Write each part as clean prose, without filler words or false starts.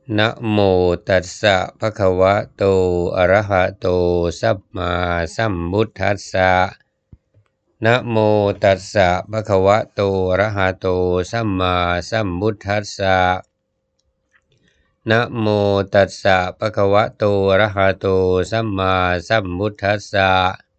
นะโมตัสสะภะคะวะโตอะระหะโตสัมมาสัมพุทธัสสะนะโมตัสสะภะคะวะโตอะระหะโตสัมมาสัมพุทธัสสะนะโมตัสสะภะคะวะโตอะระหะโตสัมมาสัมพุทธัสสะ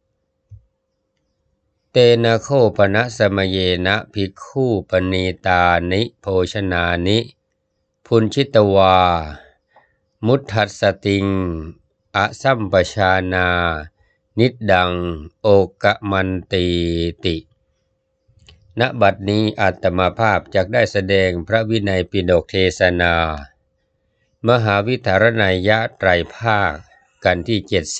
เตนะโคปนะสมเยนะภิกขุปณีตานิโภชนานิพุนชิตวามุทธัสสติงอสัมปชานานิดดังโอกะมันตีติณบัดนี้อาตมาภาพจักได้แสดงพระวินัยปิฎกเทศนามหาวิธารณัยยะไตรภาคกันที่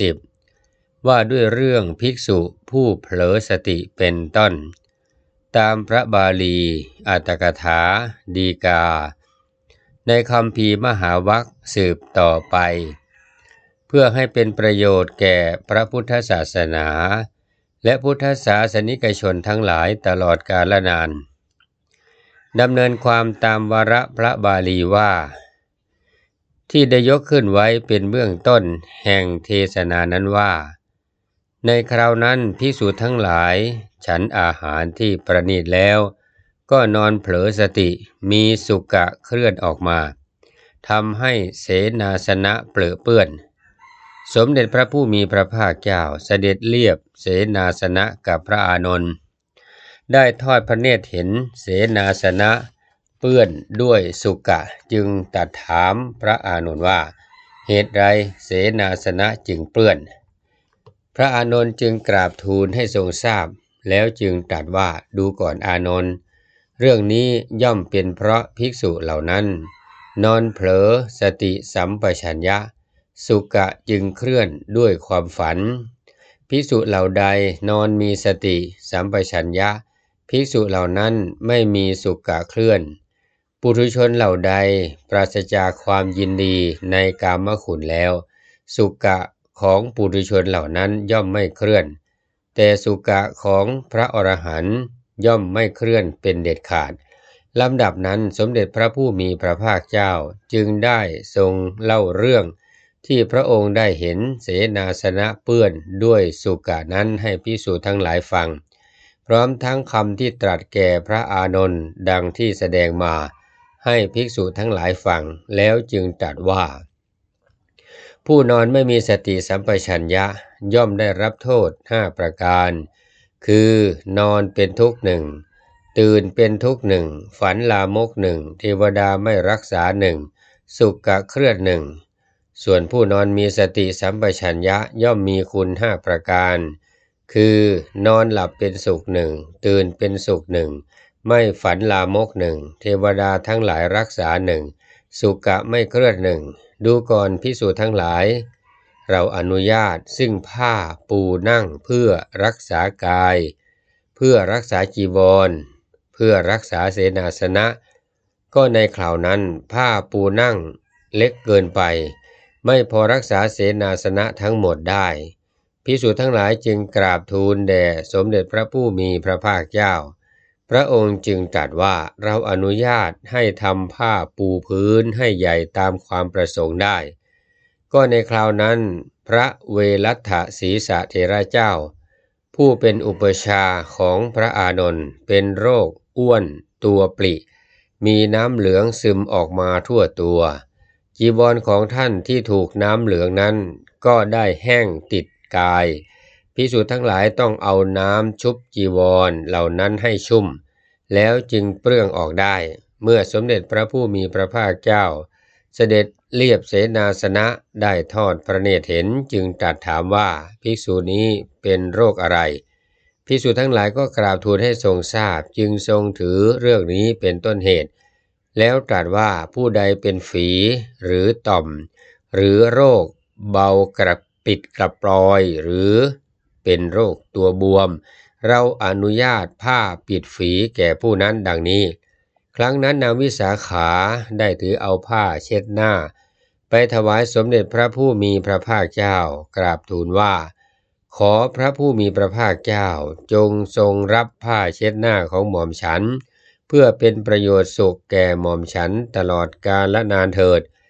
70ว่าด้วยเรื่องภิกษุผู้เผลอสติเป็นต้นตามพระบาลีอัตถกถาดีกาในคัมภีร์มหาวรรคสืบต่อไปเพื่อให้เป็นประโยชน์แก่พระพุทธศาสนาและพุทธศาสนิกชนทั้งหลายตลอดกาลนานดำเนินความตามวาระพระบาลีว่าที่ได้ยกขึ้นไว้เป็นเบื้องต้นแห่งเทศนานั้นว่าในคราวนั้นภิกษุทั้งหลายฉันอาหารที่ประณีตแล้วก็นอนเผลอสติมีสุกะเคลื่อนออกมาทำให้เสนาสนะเปรอะเปื้อนสมเด็จพระผู้มีพระภาคเจ้าเสด็จเลียบเสนาสนะกับพระอานนท์ได้ทอดพระเนตรเห็นเสนาสนะเปื้อนด้วยสุกะจึงตรัสถามพระอานนท์ว่าเหตุไรเสนาสนะจึงเปื้อนพระอานนท์จึงกราบทูลให้ทรงทราบแล้วจึงตรัสว่าดูก่อนอานนท์เรื่องนี้ย่อมเป็นเพราะภิกษุเหล่านั้นนอนเผลอสติสัมปชัญญะสุกะจึงเคลื่อนด้วยความฝันภิกษุเหล่าใดนอนมีสติสัมปชัญญะภิกษุเหล่านั้นไม่มีสุกะเคลื่อนปุถุชนเหล่าใดปราศจากความยินดีในกามคุณแล้วสุกะของปุถุชนเหล่านั้นย่อมไม่เคลื่อนแต่สุกะของพระอรหันต์ย่อมไม่เคลื่อนเป็นเด็ดขาดลำดับนั้นสมเด็จพระผู้มีพระภาคเจ้าจึงได้ทรงเล่าเรื่องที่พระองค์ได้เห็นเสนาสนะเปื้อนด้วยสุกะนั้นให้ภิกษุทั้งหลายฟังพร้อมทั้งคำที่ตรัสแก่พระอานนท์ดังที่แสดงมาให้ภิกษุทั้งหลายฟังแล้วจึงตรัสว่าผู้นอนไม่มีสติสัมปชัญญะย่อมได้รับโทษ5ประการคือนอนเป็นทุกข์หนึ่งตื่นเป็นทุกข์หนึ่งฝันลามกหนึ่งเทวดาไม่รักษาหนึ่งสุกะเคลื่อนหนึ่งส่วนผู้นอนมีสติสัมปชัญญะย่อมมีคุณ5ประการคือนอนหลับเป็นสุขหนึ่งตื่นเป็นสุขหนึ่งไม่ฝันลามกหนึ่งเทวดาทั้งหลายรักษาหนึ่งสุกะไม่เคลื่อนหนึ่งดูก่อนภิกษุทั้งหลายเราอนุญาตซึ่งผ้าปูนั่งเพื่อรักษากายเพื่อรักษาจีวรเพื่อรักษาเสนาสนะก็ในคราวนั้นผ้าปูนั่งเล็กเกินไปไม่พอรักษาเสนาสนะทั้งหมดได้ภิกษุทั้งหลายจึงกราบทูลแด่สมเด็จพระผู้มีพระภาคเจ้าพระองค์จึงตรัสว่าเราอนุญาตให้ทำผ้าปูพื้นให้ใหญ่ตามความประสงค์ได้ก็ในคราวนั้นพระเวลัตถศีสะเถระเจ้าผู้เป็นอุปชาของพระอานนท์เป็นโรคอ้วนตัวปลิมีน้ำเหลืองซึมออกมาทั่วตัวจีวรของท่านที่ถูกน้ำเหลืองนั้นก็ได้แห้งติดกายภิกษุทั้งหลายต้องเอาน้ำชุบจีวรเหล่านั้นให้ชุ่มแล้วจึงเปลื้องออกได้เมื่อสมเด็จพระผู้มีพระภาคเจ้าเสด็จเลียบเสนาสนะได้ทอดพระเนตรเห็นจึงตรัสถามว่าภิกษุนี้เป็นโรคอะไรภิกษุทั้งหลายก็กราบทูลให้ทรงทราบจึงทรงถือเรื่องนี้เป็นต้นเหตุแล้วตรัสว่าผู้ใดเป็นฝีหรือต่อมหรือโรคเบากระปิดกระปลอยหรือเป็นโรคตัวบวมเราอนุญาตผ้าปิดฝีแก่ผู้นั้นดังนี้ครั้งนั้นนางวิสาขาได้ถือเอาผ้าเช็ดหน้าไปถวายสมเด็จพระผู้มีพระภาคเจ้ากราบทูลว่าขอพระผู้มีพระภาคเจ้าจงทรงรับผ้าเช็ดหน้าของหม่อมฉันเพื่อเป็นประโยชน์สุขแก่หม่อมฉันตลอดกาลนานเถิด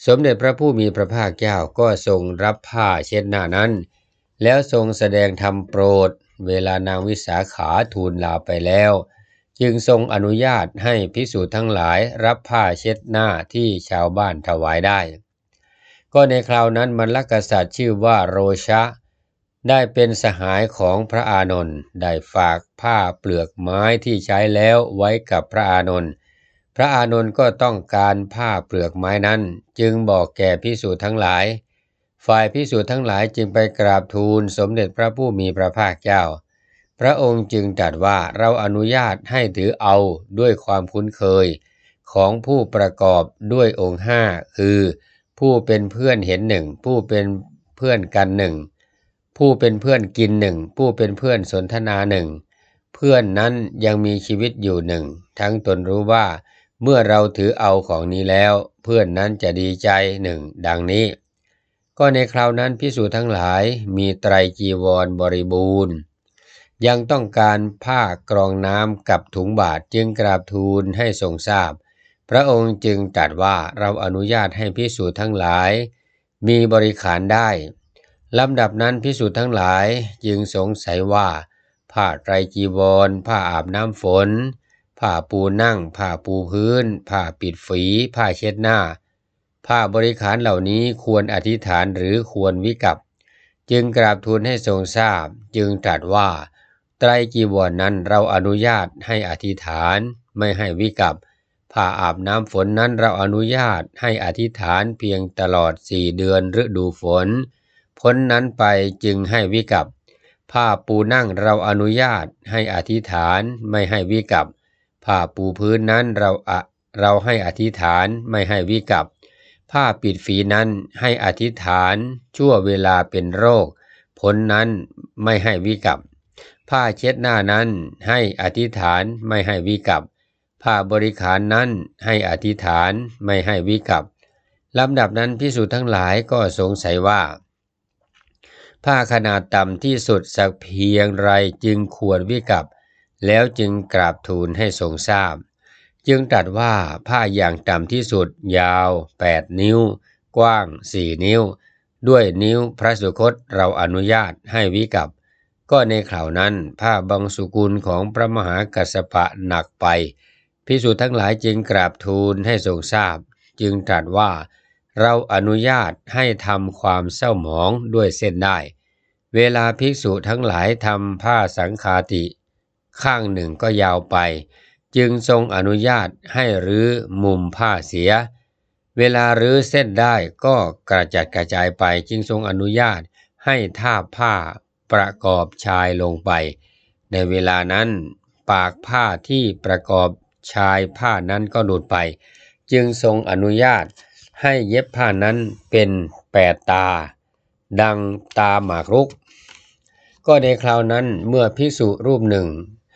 สมเด็จพระผู้มีพระภาคเจ้าก็ทรงรับผ้าเช็ดหน้านั้นแล้วทรงแสดงธรรมโปรดเวลานางวิสาขาทูลลาไปแล้วจึงทรงอนุญาตให้ภิกษุทั้งหลายรับผ้าเช็ดหน้าที่ชาวบ้านถวายได้ก็ในคราวนั้นมลกษัตริย์ชื่อว่าโรชะได้เป็นสหายของพระอานนท์ได้ฝากผ้าเปลือกไม้ที่ใช้แล้วไว้กับพระอานนท์พระอานนท์ก็ต้องการผ้าเปลือกไม้นั้นจึงบอกแก่ภิกษุทั้งหลายฝ่ายภิกษุทั้งหลายจึงไปกราบทูลสมเด็จพระผู้มีพระภาคเจ้าพระองค์จึงตรัสว่าเราอนุญาตให้ถือเอาด้วยความคุ้นเคยของผู้ประกอบด้วยองค์ห้าคือผู้เป็นเพื่อนเห็นหนึ่งผู้เป็นเพื่อนกันหนึ่งผู้เป็นเพื่อนกินหนึ่งผู้เป็นเพื่อนสนทนาหนึ่งเพื่อนนั้นยังมีชีวิตอยู่หนึ่งทั้งตนรู้ว่าเมื่อเราถือเอาของนี้แล้วเพื่อนนั้นจะดีใจหนึ่งดังนี้ก็ในคราวนั้นภิกษุทั้งหลายมีไตรจีวรบริบูรณ์ยังต้องการผ้ากรองน้ำกับถุงบาตรจึงกราบทูลให้ทรงทราบพระองค์จึงตรัสว่าเราอนุญาตให้ภิกษุทั้งหลายมีบริขารได้ลำดับนั้นภิกษุทั้งหลายจึงสงสัยว่าผ้าไตรจีวรผ้าอาบน้ำฝนผ้าปูนั่งผ้าปูพื้นผ้าปิดฝีผ้าเช็ดหน้าผ้าบริขารเหล่านี้ควรอธิษฐานหรือควรวิกัปจึงกราบทูลให้ทรงทราบจึงตรัสว่าไตรจีวรนั้นเราอนุญาตให้อธิษฐานไม่ให้วิกัปผ้าอาบน้ำฝนนั้นเราอนุญาตให้อธิษฐานเพียงตลอด4 เดือนฤดูฝนพ้นนั้นไปจึงให้วิกัปผ้าปูนั่งเราอนุญาตให้อธิษฐานไม่ให้วิกัปผ้าปูพื้นนั้นเราให้อธิษฐานไม่ให้วิกัปผ้าปิดฝีนั้นให้อธิษฐานชั่วเวลาเป็นโรคพ้นนั้นไม่ให้วิกัปผ้าเช็ดหน้านั้นให้อธิษฐานไม่ให้วิกัปผ้าบริขารนั้นให้อธิษฐานไม่ให้วิกัปลำดับนั้นภิกษุทั้งหลายก็สงสัยว่าผ้าขนาดต่ำที่สุดสักเพียงไรจึงควรวิกัปแล้วจึงกราบทูลให้ทรงทราบจึงตรัสว่าผ้าอย่างต่ำที่สุดยาว8 นิ้วกว้าง4 นิ้วด้วยนิ้วพระสุคตเราอนุญาตให้วิกัปก็ในคราวนั้นผ้าบังสุกุลของพระมหากัสสปะหนักไปภิกษุทั้งหลายจึงกราบทูลให้ทรงทราบจึงตรัสว่าเราอนุญาตให้ทำความเศร้าหมองด้วยเส้นได้เวลาภิกษุทั้งหลายทำผ้าสังฆาติข้างหนึ่งก็ยาวไปจึงทรงอนุญาตให้รื้อมุมผ้าเสียเวลารื้อเส้นได้ก็กระจัดกระจายไปจึงทรงอนุญาตให้ทาบผ้าประกอบชายลงไปในเวลานั้นปากผ้าที่ประกอบชายผ้านั้นก็หลุดไปจึงทรงอนุญาตให้เย็บผ้านั้นเป็น8 ตาดังตาหมากรุกก็ในคราวนั้นเมื่อภิกษุรูปหนึ่ง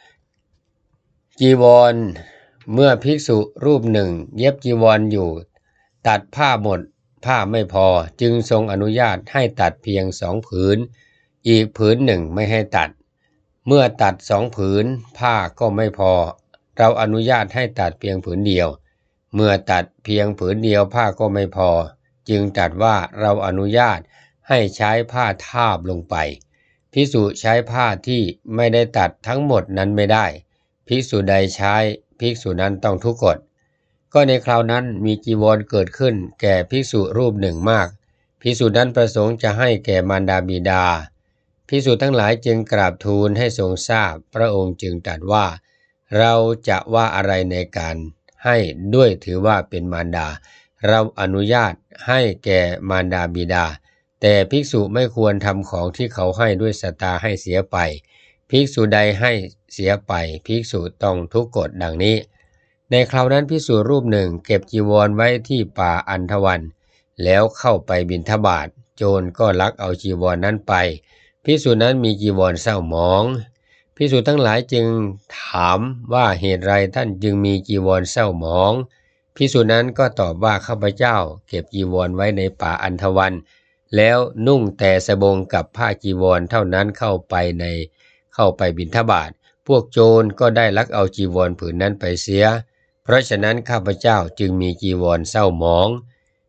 เมื่อภิกษุรูปหนึ่งเย็บจีวรอยู่ตัดผ้าหมดผ้าไม่พอจึงทรงอนุญาตให้ตัดเพียง2 ผืนอีกผืนหนึ่งไม่ให้ตัดเมื่อตัด2 ผืนผ้าก็ไม่พอเราอนุญาตให้ตัดเพียงผืนเดียวเมื่อตัดเพียงผืนเดียวผ้าก็ไม่พอจึงตรัสว่าเราอนุญาตให้ใช้ผ้าทาบลงไปภิกษุใช้ผ้าที่ไม่ได้ตัดทั้งหมดนั้นไม่ได้ภิกษุใดใช้ภิกษุนั้นต้องทุกกฎก็ในคราวนั้นมีจีวรเกิดขึ้นแก่ภิกษุรูปหนึ่งมากภิกษุนั้นประสงค์จะให้แก่มารดาบิดาภิกษุทั้งหลายจึงกราบทูลให้ทรงทราบพระองค์จึงตรัสว่าเราจะว่าอะไรในการให้ด้วยถือว่าเป็นมารดาเราอนุญาตให้แก่มารดาบิดาแต่ภิกษุไม่ควรทำของที่เขาให้ด้วยศรัทธาให้เสียไปภิกษุใดให้เสียไปภิกษุต้องทุกกฎดังนี้ในคราวนั้นภิกษุรูปหนึ่งเก็บจีวรไว้ที่ป่าอันธวันแล้วเข้าไปบิณฑบาตโจรก็ลักเอาจีวรนั้นไปภิกษุนั้นมีจีวรเศร้าหมองภิกษุทั้งหลายจึงถามว่าเหตุไรท่านจึงมีจีวรเศร้าหมองภิกษุนั้นก็ตอบว่าข้าพเจ้าเก็บจีวรไว้ในป่าอันธวันแล้วนุ่งแต่สบงกับผ้าจีวรเท่านั้นเข้าไปบิณฑบาตพวกโจรก็ได้ลักเอาจีวรผืนนั้นไปเสียเพราะฉะนั้นข้าพเจ้าจึงมีจีวรเศร้าหมอง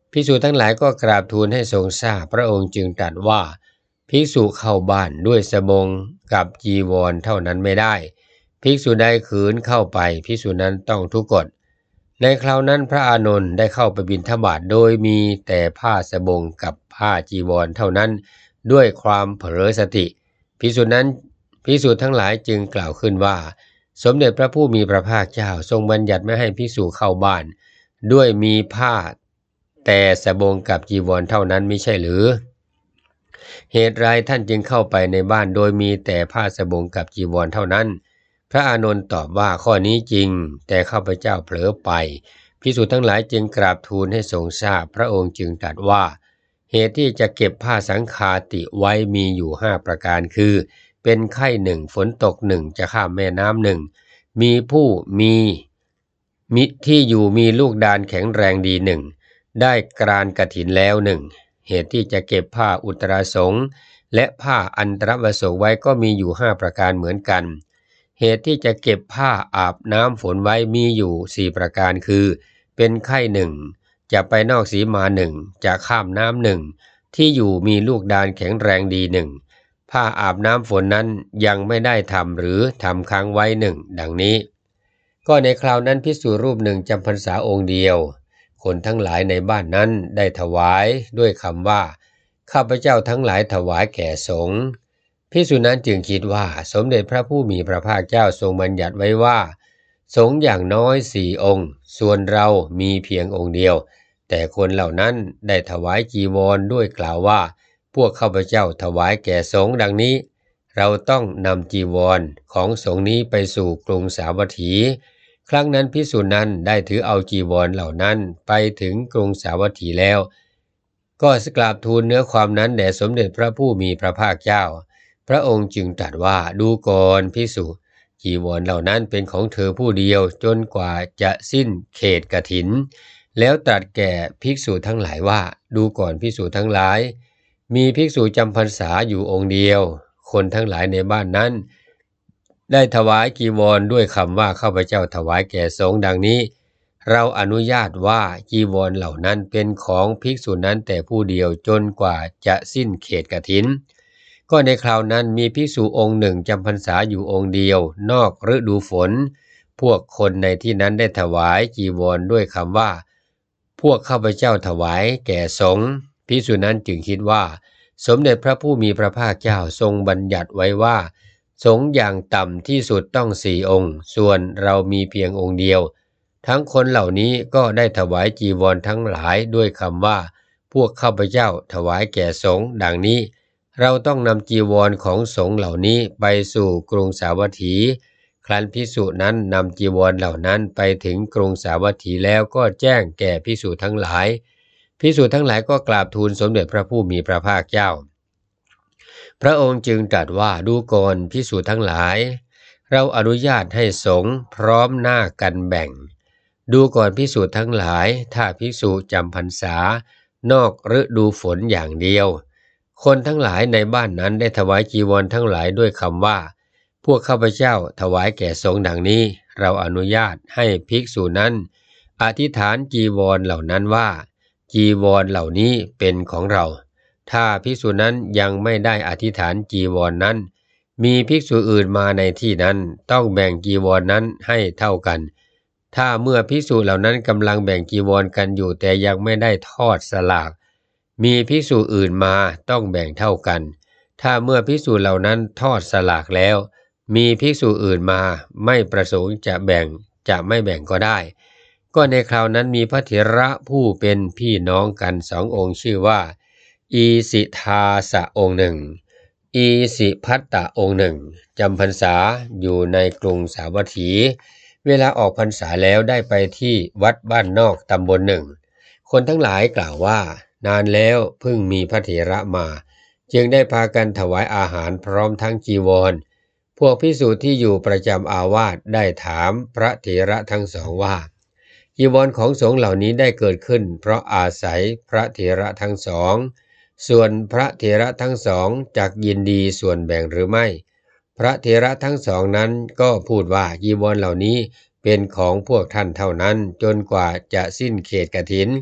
ภิกษุทั้งหลายก็กราบทูลให้ทรงทราบพระองค์จึงตรัสว่าภิกษุเข้าบ้านด้วยสบงกับจีวรเท่านั้นไม่ได้ภิกษุใดขืนเข้าไปภิกษุนั้นต้องทุกกฎในคราวนั้นพระอานนท์ได้เข้าไปบิณฑบาตโดยมีแต่ผ้าสบงกับผ้าจีวรเท่านั้นด้วยความเผลอสติภิกษุทั้งหลายจึงกล่าวขึ้นว่าสมเด็จพระผู้มีพระภาคเจ้าทรงบัญญัติไม่ให้ภิกษุเข้าบ้านด้วยมีผ้าแต่สบงกับจีวรเท่านั้นมิใช่หรือเหตุไรท่านจึงเข้าไปในบ้านโดยมีแต่ผ้าสบงกับจีวรเท่านั้นพระอานนท์ตอบว่าข้อนี้จริงแต่ข้าพเจ้าเผลอไปภิกษุทั้งหลายจึงกราบทูลให้ทรงทราบพระองค์จึงตรัสว่าเหตุที่จะเก็บผ้าสังฆาติไว้มีอยู่5ประการคือเป็นไข้หนึ่งฝนตกหนึ่งจะข้ามแม่น้ำหนึ่งมีผู้มีมิที่อยู่มีลูกดานแข็งแรงดีหนึ่งได้กรานกฐินแล้วหนึ่งเหตุที่จะเก็บผ้าอุตราสงฆ์และผ้าอันตรวสงฆ์ไว้ก็มีอยู่5ประการเหมือนกันเหตุที่จะเก็บผ้าอาบน้ำฝนไว้มีอยู่4ประการคือเป็นไข้หนึ่งจะไปนอกสีมาหนึ่งจะข้ามน้ำหนึ่งที่อยู่มีลูกดานแข็งแรงดีหนึ่งผ้าอาบน้ำฝนนั้นยังไม่ได้ทำหรือทำค้างไว้หนึ่งดังนี้ก็ในคราวนั้นภิกษุรูปหนึ่งจำพรรษาองค์เดียวคนทั้งหลายในบ้านนั้นได้ถวายด้วยคำว่าข้าพเจ้าทั้งหลายถวายแก่สงฆ์ภิกษุนั้นจึงคิดว่าสมเด็จพระผู้มีพระภาคเจ้าทรงบัญญัติไว้ว่าสงฆ์อย่างน้อย4องค์ส่วนเรามีเพียงองค์เดียวแต่คนเหล่านั้นได้ถวายจีวรด้วยกล่าวว่าพวกข้าพเจ้าถวายแก่สงฆ์ดังนี้เราต้องนำจีวรของสงฆ์นี้ไปสู่กรุงสาวัตถีครั้งนั้นภิกษุนั้นได้ถือเอาจีวรเหล่านั้นไปถึงกรุงสาวัตถีแล้วก็กราบทูลเนื้อความนั้นแด่สมเด็จพระผู้มีพระภาคเจ้าพระองค์จึงตรัสว่าดูก่อนภิกษุจีวรเหล่านั้นเป็นของเธอผู้เดียวจนกว่าจะสิ้นเขตกฐินแล้วตรัสแก่ภิกษุทั้งหลายว่าดูก่อนภิกษุทั้งหลายมีภิกษุจำพรรษาอยู่องค์เดียวคนทั้งหลายในบ้านนั้นได้ถวายจีวรด้วยคำว่าข้าพเจ้าถวายแก่สงฆ์ดังนี้เราอนุญาตว่าจีวรเหล่านั้นเป็นของภิกษุนั้นแต่ผู้เดียวจนกว่าจะสิ้นเขตกฐินก็ในคราวนั้นมีภิกษุองค์หนึ่งจำพรรษาอยู่องค์เดียวนอกฤดูฝนพวกคนในที่นั้นได้ถวายจีวรด้วยคำว่าพวกข้าพเจ้าถวายแก่สงฆ์ภิกษุนั้นจึงคิดว่าสมเด็จพระผู้มีพระภาคเจ้าทรงบัญญัติไว้ว่าสงฆ์อย่างต่ำที่สุดต้อง4องค์ส่วนเรามีเพียงองค์เดียวทั้งคนเหล่านี้ก็ได้ถวายจีวรทั้งหลายด้วยคำว่าพวกข้าพเจ้าถวายแก่สงฆ์ดังนี้เราต้องนำจีวรของสงฆ์เหล่านี้ไปสู่กรุงสาวัตถีครั้นภิกษุนั้นนำจีวรเหล่านั้นไปถึงกรุงสาวัตถีแล้วก็แจ้งแก่ภิกษุทั้งหลายภิกษุทั้งหลายก็กราบทูลสมเด็จพระผู้มีพระภาคเจ้าพระองค์จึงตรัสว่าดูก่อนภิกษุทั้งหลายเราอนุญาตให้สงฆ์พร้อมหน้ากันแบ่งดูก่อนภิกษุทั้งหลายถ้าภิกษุจำพรรษานอกฤดูฝนอย่างเดียวคนทั้งหลายในบ้านนั้นได้ถวายจีวรทั้งหลายด้วยคำว่าพวกข้าพเจ้าถวายแก่สงฆ์ดังนี้เราอนุญาตให้ภิกษุนั้นอธิษฐานจีวรเหล่านั้นว่าจีวรเหล่านี้เป็นของเราถ้าภิกษุนั้นยังไม่ได้อธิษฐานจีวรนั้นมีภิกษุอื่นมาในที่นั้นต้องแบ่งจีวรนั้นให้เท่ากันถ้าเมื่อภิกษุเหล่านั้นกำลังแบ่งจีวรกันอยู่แต่ยังไม่ได้ทอดสลากมีภิกษุอื่นมาต้องแบ่งเท่ากันถ้าเมื่อภิกษุเหล่านั้นทอดสลากแล้วมีภิกษุอื่นมาไม่ประสงค์จะแบ่งจะไม่แบ่งก็ได้ก็ในคราวนั้นมีพระเถระผู้เป็นพี่น้องกัน2องค์ชื่อว่าอีสิทาสะองค์หนึ่งอีสิพัตตะองค์หนึ่งจำพรรษาอยู่ในกรุงสาวัตถีเวลาออกพรรษาแล้วได้ไปที่วัดบ้านนอกตำบลหนึ่งคนทั้งหลายกล่าวว่านานแล้วเพิ่งมีพระเถระมาจึงได้พากันถวายอาหารพร้อมทั้งจีวรพวกภิกษุที่อยู่ประจำอาวาสได้ถามพระเถระทั้งสองว่าจีวรของสงฆ์เหล่านี้ได้เกิดขึ้นเพราะอาศัยพระเถระทั้งสองส่วนพระเถระทั้งสองจักยินดีส่วนแบ่งหรือไม่พระเถระทั้งสองนั้นก็พูดว่าจีวรเหล่านี้เป็นของพวกท่านเท่านั้นจนกว่าจะสิ้นเขตกฐิน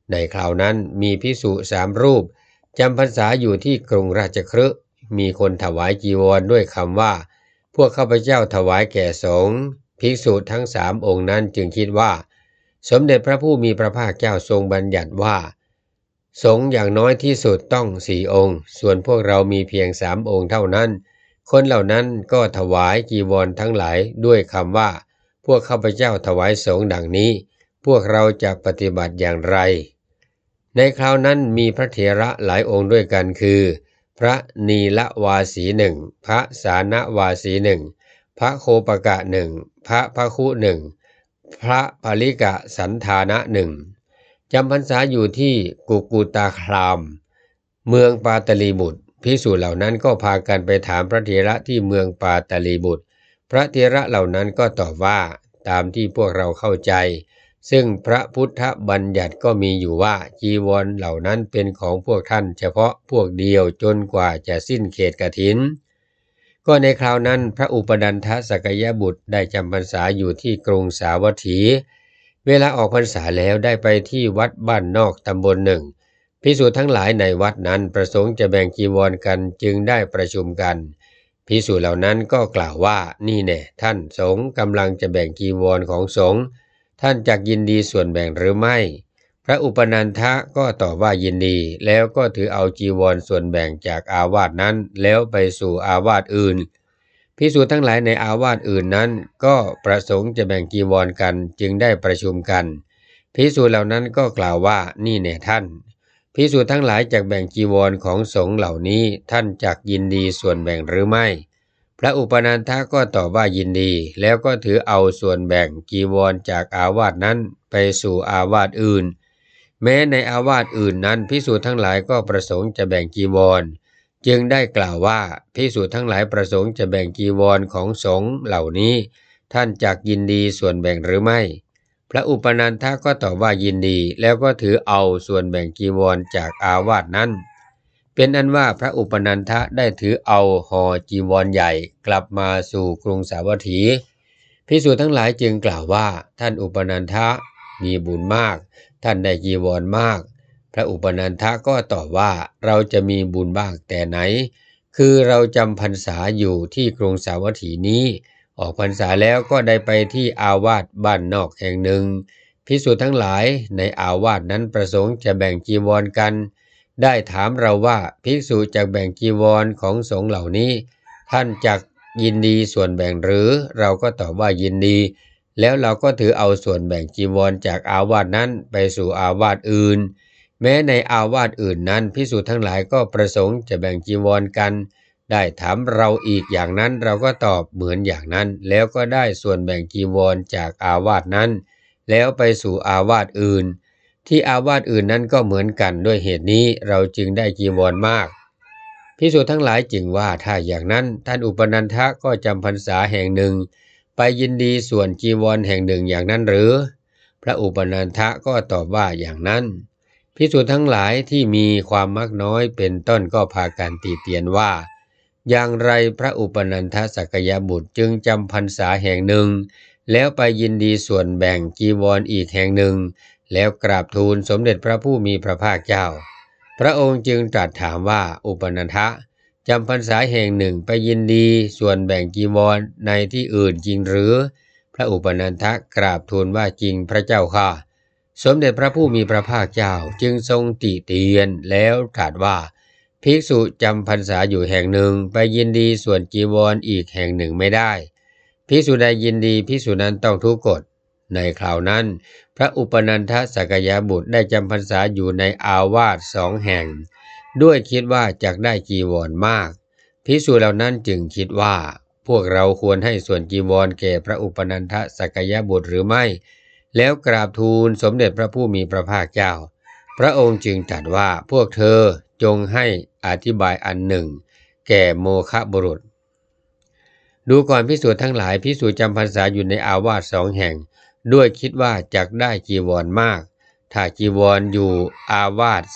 ในคราวนั้นมีภิกษุ3 รูปจำพรรษาอยู่ที่กรุงราชคฤห์มีคนถวายจีวรด้วยคำว่าพวกข้าพเจ้าถวายแก่สงฆ์ภิกษุทั้ง3 องค์นั้นจึงคิดว่าสมเด็จพระผู้มีพระภาคเจ้าทรงบัญญัติว่าสงฆ์อย่างน้อยที่สุดต้อง4 องค์ส่วนพวกเรามีเพียง3 องค์เท่านั้นคนเหล่านั้นก็ถวายจีวรทั้งหลายด้วยคำว่าพวกข้าพเจ้าถวายสงฆ์ดังนี้พวกเราจะปฏิบัติอย่างไรในคราวนั้นมีพระเถระหลายองค์ด้วยกันคือพระนีลวาสี1พระสานวาสี1พระโคปกะ1พระพคุ1พระภลิกะสันธานะ1จำพรรษาอยู่ที่กุกุตาครามเมืองปาตลีบุตรภิกษุเหล่านั้นก็พากันไปถามพระเถระที่เมืองปาตลีบุตรพระเถระเหล่านั้นก็ตอบว่าตามที่พวกเราเข้าใจซึ่งพระพุทธบัญญัติก็มีอยู่ว่าจีวรเหล่านั้นเป็นของพวกท่านเฉพาะพวกเดียวจนกว่าจะสิ้นเขตกฐินก็ในคราวนั้นพระอุปนันทสักยบุตรได้จำพรรษาอยู่ที่กรุงสาวัตถีเวลาออกพรรษาแล้วได้ไปที่วัดบ้านนอกตำบลหนึ่งภิกษุทั้งหลายในวัดนั้นประสงค์จะแบ่งจีวรกันจึงได้ประชุมกันภิกษุเหล่านั้นก็กล่าวว่านี่แน่ท่านสงฆ์กำลังจะแบ่งจีวรของสงฆ์ท่านจักยินดีส่วนแบ่งหรือไม่พระอุปนันทะก็ตอบว่ายินดีแล้วก็ถือเอาจีวรส่วนแบ่งจากอาวาสนั้นแล้วไปสู่อาวาสอื่นภิกษุทั้งหลายในอาวาสอื่นนั้นก็ประสงค์จะแบ่งจีวรกันจึงได้ประชุมกันภิกษุเหล่านั้นก็กล่าวว่านี่แน่ท่านภิกษุทั้งหลายจักแบ่งจีวรของสงฆ์เหล่านี้ท่านจักยินดีส่วนแบ่งหรือไม่พระอุปนันทะก็ตอบว่ายินดีแล้วก็ถือเอาส่วนแบ่งจีวรจากอาวาสนั้นไปสู่อาวาสอื่นแม้ในอาวาสอื่นนั้นภิกษุทั้งหลายก็ประสงค์จะแบ่งจีวรจึงได้กล่าวว่าภิกษุทั้งหลายประสงค์จะแบ่งจีวรของสงฆ์เหล่านี้ท่านจักยินดีส่วนแบ่งหรือไม่พระอุปนันทะก็ตอบว่ายินดีแล้วก็ถือเอาส่วนแบ่งจีวรจากอาวาสนั้นเป็นอันว่าพระอุปนันทะได้ถือเอาห่อจีวรใหญ่กลับมาสู่กรุงสาวัตถีภิกษุทั้งหลายจึงกล่าวว่าท่านอุปนันทะมีบุญมากท่านได้จีวรมากพระอุปนันทะก็ตอบว่าเราจะมีบุญบ้างแต่ไหนคือเราจำพรรษาอยู่ที่กรุงสาวัตถีนี้ออกพรรษาแล้วก็ได้ไปที่อาวาสบ้านนอกแห่งหนึ่งภิกษุทั้งหลายในอาวาสนั้นประสงค์จะแบ่งจีวรกันได้ถามเราว่าภิกษุจะแบ่งจีวรของสงฆ์เหล่านี้ท่านจักยินดีส่วนแบ่งหรือเราก็ตอบว่ายินดีแล้วเราก็ถือเอาส่วนแบ่งจีวรจากอาวาสนั้นไปสู่อาวาสอื่นแม้ในอาวาสอื่นนั้นภิกษุทั้งหลายก็ประสงค์จะแบ่งจีวรกันได้ถามเราอีกอย่างนั้นเราก็ตอบเหมือนอย่างนั้นแล้วก็ได้ส่วนแบ่งจีวรจากอาวาสนั้นแล้วไปสู่อาวาสอื่นที่อาวาสอื่นนั้นก็เหมือนกันด้วยเหตุนี้เราจึงได้จีวรมากภิกษุทั้งหลายจึงว่าถ้าอย่างนั้นท่านอุปนันทะก็จำพรรษาแห่งหนึ่งไปยินดีส่วนจีวรแห่งหนึ่งอย่างนั้นหรือพระอุปนันทะก็ตอบว่าอย่างนั้นภิกษุทั้งหลายที่มีความมักน้อยเป็นต้นก็พากันติเตียนว่าอย่างไรพระอุปนันทสักยบุตรจึงจำพรรษาแห่งหนึ่งแล้วไปยินดีส่วนแบ่งจีวรอีกแห่งหนึ่งแล้วกราบทูลสมเด็จพระผู้มีพระภาคเจ้าพระองค์จึงตรัสถามว่าอุปนันทะจำพรรษาแห่งหนึ่งไปยินดีส่วนแบ่งจีวรในที่อื่นจริงหรือพระอุปนันทะกราบทูลว่าจริงพระเจ้าค่ะสมเด็จพระผู้มีพระภาคเจ้าจึงทรงติเตียนแล้วตรัสว่าภิกษุจำพรรษาอยู่แห่งหนึ่งไปยินดีส่วนจีวรอีกแห่งหนึ่งไม่ได้ภิกษุใดยินดีภิกษุนั้นต้องทุกกฎในคราวนั้นพระอุปนันทสักยบุตรได้จำพรรษาอยู่ในอาวาส2 แห่งด้วยคิดว่าจักได้จีวรมากภิกษุเหล่านั้นจึงคิดว่าพวกเราควรให้ส่วนจีวรแก่พระอุปนันทสักยบุตรหรือไม่แล้วกราบทูลสมเด็จพระผู้มีพระภาคเจ้าพระองค์จึงตรัสว่าพวกเธอจงให้อธิบายอันหนึ่งแก่โมฆะบุรุษดูก่อนภิกษุทั้งหลายภิกษุจำพรรษาอยู่ในอาวาส2 แห่งด้วยคิดว่าจักได้จีวรมากถ้าจีวรอยู่อาวาส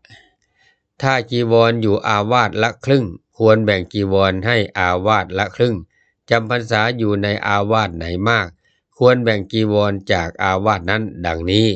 ละครึ่งควรแบ่งจีวรให้อาวาสละครึ่งจำพรรษาอยู่ในอาวาสไหนมากควรแบ่งจีวรจากอาวาสนั้นดังนี้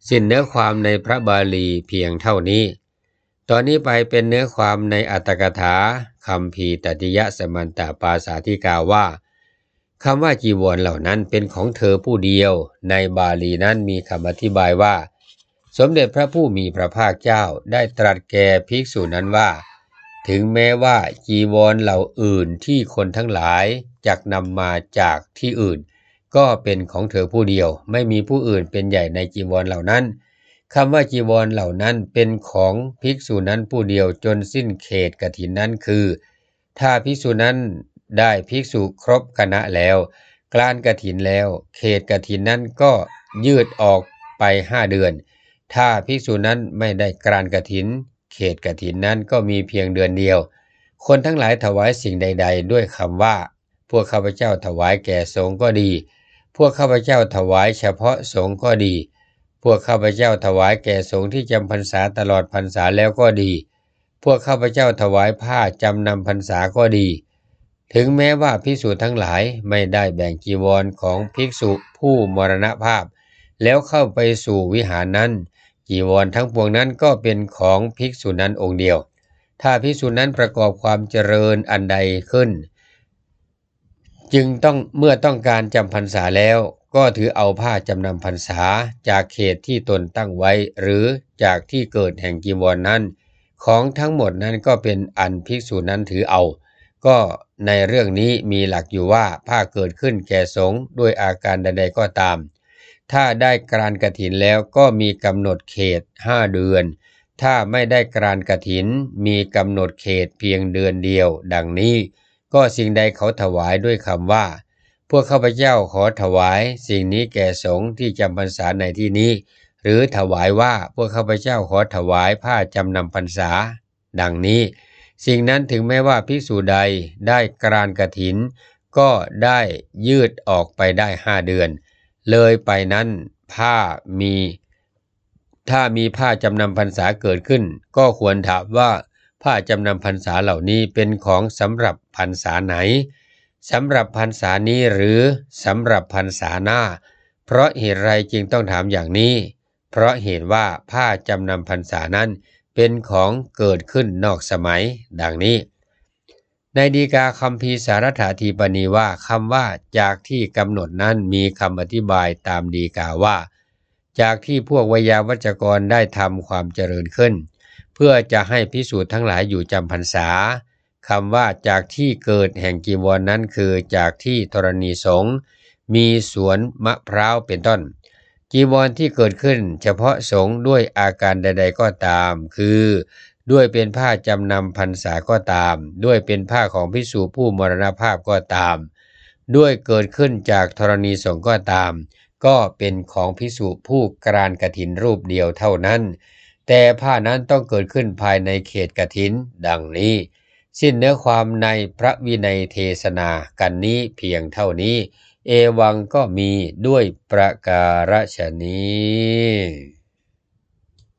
สิ้นเนื้อความในพระบาลีเพียงเท่านี้ตอนนี้ไปเป็นเนื้อความในอัตถกถาคัมภีร์ตติยสมันตปาสาธิกาว่าคำว่าจีวรเหล่านั้นเป็นของเธอผู้เดียวในบาลีนั้นมีคำอธิบายว่าสมเด็จพระผู้มีพระภาคเจ้าได้ตรัสแก่ภิกษุนั้นว่าถึงแม้ว่าจีวรเหล่าอื่นที่คนทั้งหลายจักนำมาจากที่อื่นก็เป็นของเธอผู้เดียวไม่มีผู้อื่นเป็นใหญ่ในจีวรเหล่านั้นคำว่าจีวรเหล่านั้นเป็นของภิกษุนั้นผู้เดียวจนสิ้นเขตกฐินนั้นคือถ้าภิกษุนั้นได้ภิกษุครบคณะแล้วกลานกฐินแล้วเขตกฐินนั้นก็ยืดออกไป5 เดือนถ้าภิกษุนั้นไม่ได้กรานกฐินเขตกฐินนั้นก็มีเพียงเดือนเดียวคนทั้งหลายถวายสิ่งใดๆด้วยคำว่าพวกข้าพเจ้าถวายแก่สงฆ์ก็ดีพวกข้าพเจ้าถวายเฉพาะสงฆ์ก็ดีพวกข้าพเจ้าถวายแก่สงฆ์ที่จำพรรษาตลอดพรรษาแล้วก็ดีพวกข้าพเจ้าถวายผ้าจำนำพรรษาก็ดีถึงแม้ว่าภิกษุทั้งหลายไม่ได้แบ่งจีวรของภิกษุผู้มรณภาพแล้วเข้าไปสู่วิหารนั้นจีวรทั้งปวงนั้นก็เป็นของภิกษุนั้นองค์เดียวถ้าภิกษุนั้นประกอบความเจริญอันใดขึ้นจึงเมื่อต้องการจำพรรษาแล้วก็ถือเอาผ้าจำนำพรรษาจากเขตที่ตนตั้งไว้หรือจากที่เกิดแห่งจีวรนั้นของทั้งหมดนั้นก็เป็นอันภิกษุนั้นถือเอาก็ในเรื่องนี้มีหลักอยู่ว่าผ้าเกิดขึ้นแก่สงฆ์ด้วยอาการใดๆก็ตามถ้าได้กรานกฐินแล้วก็มีกำหนดเขต5 เดือนถ้าไม่ได้กรานกฐินมีกำหนดเขตเพียงเดือนเดียวดังนี้ก็สิ่งใดเขาถวายด้วยคำว่าพวกข้าพเจ้าขอถวายสิ่งนี้แก่สงฆ์ที่จำพรรษาในที่นี้หรือถวายว่าพวกข้าพเจ้าขอถวายผ้าจำนำพรรษาดังนี้สิ่งนั้นถึงแม้ว่าภิกษุใดได้กรานกฐินก็ได้ยืดออกไปได้5 เดือนเลยไปนั้นถ้ามีผ้าจำนำพรรษาเกิดขึ้นก็ควรถามว่าผ้าจำนำพรรษาเหล่านี้เป็นของสำหรับพรรษาไหนสำหรับพรรษานี้หรือสำหรับพรรษาหน้าเพราะเหตุไรจึงต้องถามอย่างนี้เพราะเหตุว่าผ้าจำนำพรรษานั้นเป็นของเกิดขึ้นนอกสมัยดังนี้ในฎีกาคัมภีร์สารถาธีปณีว่าคำว่าจากที่กำหนดนั้นมีคำอธิบายตามฎีกาว่าจากที่พวกไวยาวัจกรได้ทำความเจริญขึ้นเพื่อจะให้ภิกษุทั้งหลายอยู่จำพรรษาคำว่าจากที่เกิดแห่งจีวรนั้นคือจากที่ธรณีสงฆ์มีสวนมะพร้าวเป็นต้นจีวรที่เกิดขึ้นเฉพาะสงฆ์ด้วยอาการใดๆก็ตามคือด้วยเป็นผ้าจำนำพรรษาก็ตามด้วยเป็นผ้าของภิกษุผู้มรณภาพก็ตามด้วยเกิดขึ้นจากธรณีสงฆ์ก็ตามก็เป็นของภิกษุผู้กรานกฐินรูปเดียวเท่านั้นแต่ผ้านั้นต้องเกิดขึ้นภายในเขตกฐินดังนี้สิ้นเนื้อความในพระวินัยเทศนากันนี้เพียงเท่านี้เอวังก็มีด้วยประการฉนี้